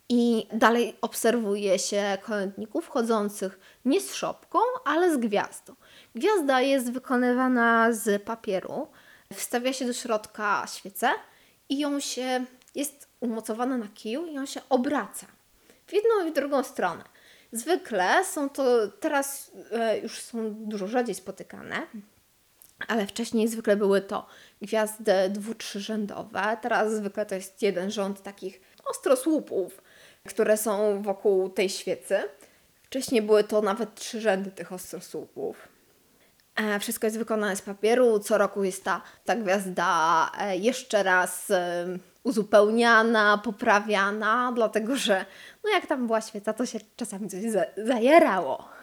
I dalej obserwuje się kolędników chodzących nie z szopką, ale z gwiazdą. Gwiazda jest wykonywana z papieru, wstawia się do środka świecę i jest umocowana na kiju i on się obraca w jedną i w drugą stronę. Zwykle są to, teraz już są dużo rzadziej spotykane, ale wcześniej zwykle były to gwiazdy 2-3-rzędowe. Teraz zwykle to jest jeden rząd takich ostrosłupów, które są wokół tej świecy. Wcześniej były to nawet 3 rzędy tych ostrosłupów. Wszystko jest wykonane z papieru. Co roku jest ta gwiazda jeszcze raz uzupełniana, poprawiana, dlatego że jak tam była świeca, to się czasami coś zajerało.